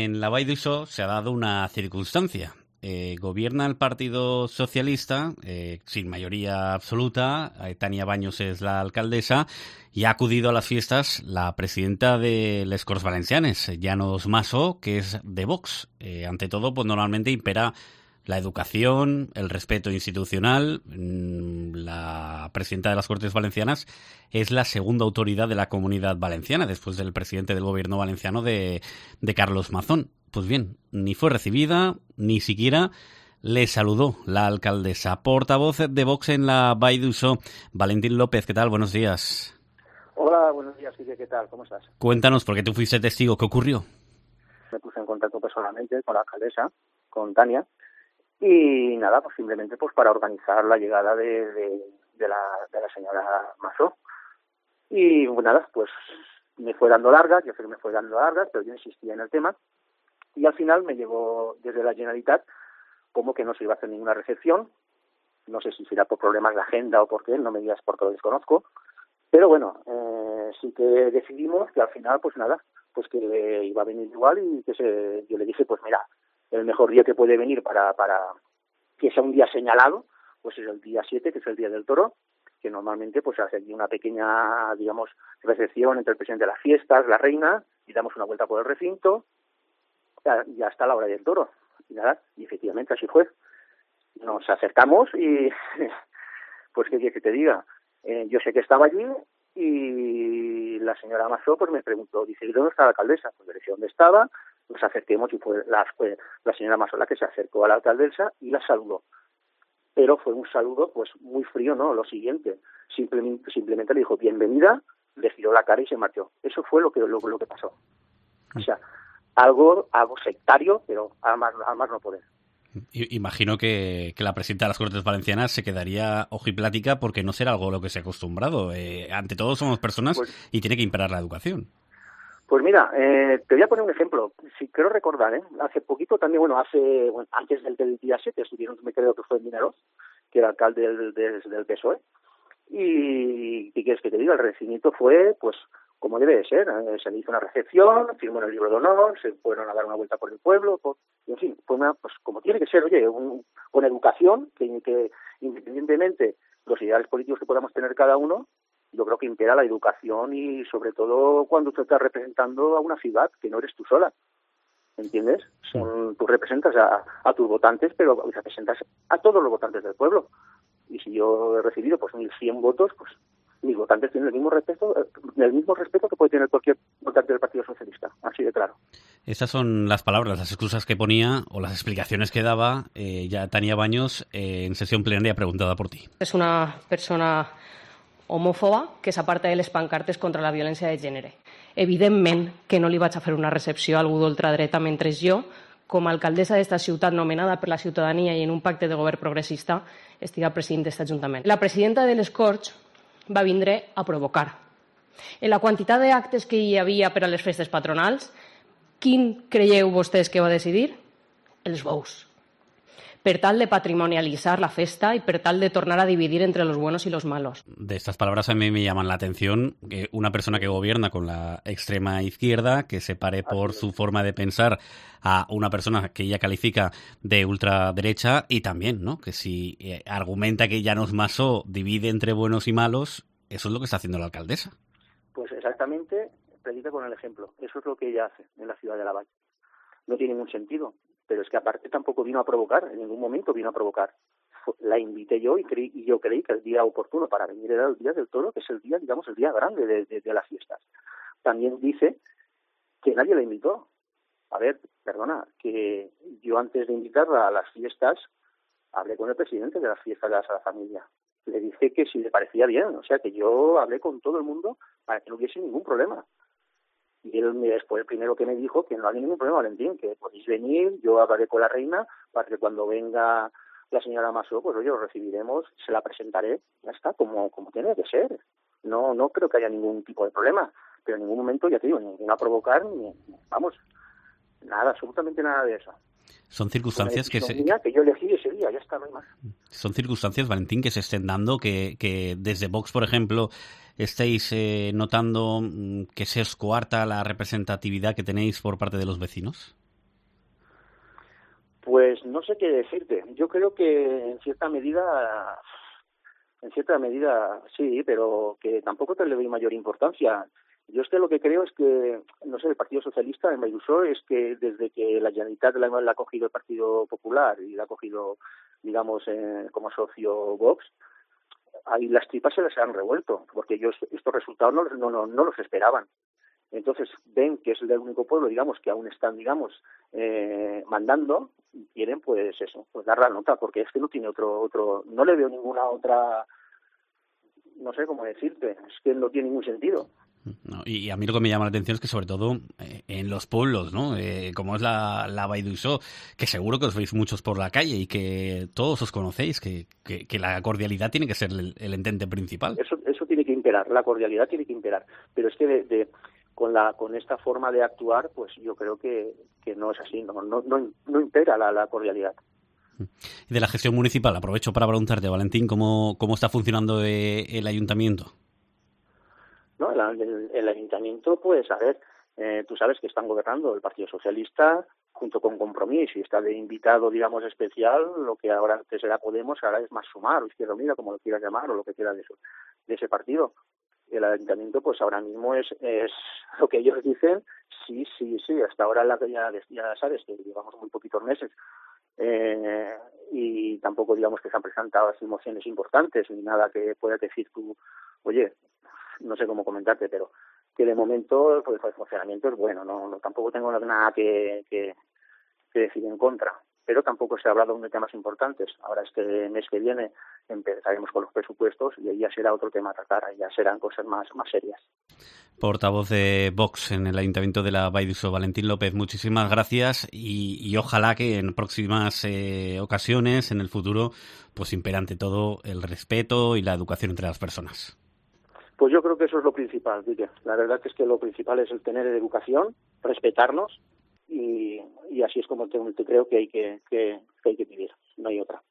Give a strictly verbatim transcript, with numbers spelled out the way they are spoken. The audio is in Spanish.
En la Vall d'Uixó se ha dado una circunstancia. Eh, gobierna el Partido Socialista, eh, sin mayoría absoluta. eh, Tania Baños es la alcaldesa, y ha acudido a las fiestas la presidenta de les Corts Valencianes, Llanos Maso, que es de Vox. Eh, ante todo, pues normalmente impera la educación, el respeto institucional. La presidenta de las Cortes Valencianas es la segunda autoridad de la Comunidad Valenciana, después del presidente del gobierno valenciano de, de Carlos Mazón. Pues bien, ni fue recibida, ni siquiera le saludó la alcaldesa. Portavoz de Vox en la Vall d'Uixó, Valentín López, ¿qué tal? Buenos días. Hola, buenos días, Guille, ¿qué tal? ¿Cómo estás? Cuéntanos, porque tú fuiste testigo, ¿qué ocurrió? Me puse en contacto personalmente con la alcaldesa, con Tania, y nada, pues simplemente pues para organizar la llegada de, de, de, la, de la señora Maso. Y pues nada, pues me fue dando largas, yo sé que me fue dando largas, pero yo insistía en el tema. Y al final me llegó desde la Generalitat como que no se iba a hacer ninguna recepción. No sé si será por problemas de agenda o por qué, no me digas porque lo desconozco. Pero bueno, eh, sí que decidimos que al final, pues nada, pues que iba a venir igual y que se, yo le dije, pues mira, el mejor día que puede venir para, para que sea un día señalado, pues es el día siete, que es el Día del Toro, que normalmente pues hace aquí una pequeña, digamos, recepción entre el presidente de las fiestas, la reina, y damos una vuelta por el recinto, ya hasta la hora del toro. Y nada, y efectivamente así fue. Nos acercamos y, pues qué quieres que te diga, eh, yo sé que estaba allí y la señora Maso pues me preguntó, dice, ¿y dónde está la alcaldesa? Pues le dije dónde estaba, nos acerquemos y fue la, fue la señora Maso la que se acercó a la alcaldesa y la saludó. Pero fue un saludo pues muy frío, ¿no? Lo siguiente, simplemente, simplemente le dijo bienvenida, le giró la cara y se marchó. Eso fue lo que, lo, lo que pasó. O sea, algo algo sectario, pero a más, a más no poder. Imagino que, que la presidenta de las Cortes Valencianas se quedaría ojiplática porque no será algo a lo que se ha acostumbrado. Eh, ante todo somos personas pues, y tiene que imperar la educación. Pues mira, eh, te voy a poner un ejemplo. Si quiero recordar, ¿eh? Hace poquito también, bueno, hace bueno, antes del, del día siete estuvieron, me creo que fue en Vinaroz, que era alcalde del, del, del P S O E. Y ¿qué quieres que te diga? El recibimiento fue, pues, como debe de ser. ¿eh? Se le hizo una recepción, firmó en el libro de honor, se fueron a dar una vuelta por el pueblo, por, en fin, fue una, pues como tiene que ser, oye, un, con educación, que, que independientemente los ideales políticos que podamos tener cada uno, yo creo que impera la educación y sobre todo cuando tú estás representando a una ciudad, que no eres tú sola, ¿entiendes? Son, tú representas a, a tus votantes, pero representas a todos los votantes del pueblo. Y si yo he recibido pues mil cien votos, pues mis votantes tienen el mismo respeto, el mismo respeto que puede tener cualquier votante del Partido Socialista, así de claro. Esas son las palabras, las excusas que ponía o las explicaciones que daba eh, ya Tania Baños eh, en sesión plenaria preguntada por ti. És una persona homòfoba que s'aparta de les pancartes contra la violència de gènere. Evidentment que no li vaig a fer una recepció a algú d'ultradreta mentre jo, com a alcaldessa d'esta ciutat nomenada per la ciutadania i en un pacte de govern progressista, estiga presidint d'aquest ajuntament. La presidenta de les Corts va vindre a provocar. En la quantitat d'actes que hi havia per a les festes patronals, quin creieu vostès que va decidir? Els bous. Per tal de patrimonializar la festa y per tal de tornar a dividir entre los buenos y los malos. De estas palabras a mí me llaman la atención que una persona que gobierna con la extrema izquierda, que separe por su forma de pensar a una persona que ella califica de ultraderecha y también, ¿no? Que si eh, argumenta que Llanos Maso divide entre buenos y malos, eso es lo que está haciendo la alcaldesa. Pues exactamente, predica con el ejemplo. Eso es lo que ella hace en la ciudad de La Vall. No tiene ningún sentido. Pero es que aparte tampoco vino a provocar, en ningún momento vino a provocar. La invité yo y, creí, y yo creí que el día oportuno para venir era el día del toro, que es el día, digamos, el día grande de, de, de las fiestas. También dice que nadie la invitó. A ver, perdona, que yo antes de invitarla a las fiestas hablé con el presidente de las fiestas de la Sagrada Familia. Le dije que si le parecía bien, o sea que yo hablé con todo el mundo para que no hubiese ningún problema. Y él fue el primero que me dijo que no había ningún problema, Valentín, que podéis venir, yo hablaré con la reina para que cuando venga la señora Maso, pues oye, os recibiremos, se la presentaré, ya está, como, como tiene que ser. No no creo que haya ningún tipo de problema, pero en ningún momento, ya te digo, ni a provocar, ni, vamos, nada, absolutamente nada de eso. Son circunstancias que se... que yo elegí ese día, ya está, no hay más. Son circunstancias, Valentín, que se estén dando, que, que desde Vox, por ejemplo, estáis eh, notando que se os coarta la representatividad que tenéis por parte de los vecinos. Pues no sé qué decirte. Yo creo que en cierta medida, en cierta medida sí, pero que tampoco te le doy mayor importancia. Yo es que lo que creo es que, no sé, el Partido Socialista en Bayrusó es que desde que la Generalitat la, la ha cogido el Partido Popular y la ha cogido, digamos, eh, como socio Vox, ahí las tripas se les han revuelto, porque ellos estos resultados no, no, no, no los esperaban. Entonces ven que es el único pueblo, digamos, que aún están, digamos, eh, mandando, y quieren, pues eso, pues dar la nota, porque es que no tiene otro, otro, no le veo ninguna otra, no sé cómo decirte, es que no tiene ningún sentido. No, y a mí lo que me llama la atención es que sobre todo eh, en los pueblos, ¿no? Eh, como es la, la Vall d'Uixó, que seguro que os veis muchos por la calle y que todos os conocéis, que, que, que la cordialidad tiene que ser el, el entente principal. Eso, eso tiene que imperar, la cordialidad tiene que imperar, pero es que de, de con la con esta forma de actuar, pues yo creo que, que no es así, no no no, no impera la, la cordialidad. Y de la gestión municipal, aprovecho para preguntarte, Valentín, ¿cómo, cómo está funcionando eh, el ayuntamiento? No, el, el, el ayuntamiento, pues, a ver, eh, tú sabes que están gobernando el Partido Socialista junto con Compromís y está de invitado, digamos, especial, lo que ahora antes era Podemos, ahora es Más Sumar o Izquierda Unida, como lo quieras llamar, o lo que quieras de, eso, de ese partido. El ayuntamiento, pues, ahora mismo es, es lo que ellos dicen, sí, sí, sí, hasta ahora la, ya, ya sabes que llevamos muy poquitos meses, eh, y tampoco, digamos, que se han presentado así mociones importantes ni nada que puedas decir tú, oye, no sé cómo comentarte, pero que de momento pues, el funcionamiento es bueno, no, no tampoco tengo nada que, que, que decir en contra, pero tampoco se ha hablado de temas importantes. Ahora este mes que viene empezaremos con los presupuestos y ahí ya será otro tema a tratar, ahí ya serán cosas más, más serias. Portavoz de Vox en el Ayuntamiento de la Vall d'Uixó, Valentín López, muchísimas gracias y, y ojalá que en próximas eh, ocasiones, en el futuro, pues impere ante todo el respeto y la educación entre las personas. Pues yo creo que eso es lo principal, Quique. La verdad es que lo principal es el tener educación, respetarnos y, y así es como te, te creo que hay que, que, que hay que vivir, no hay otra.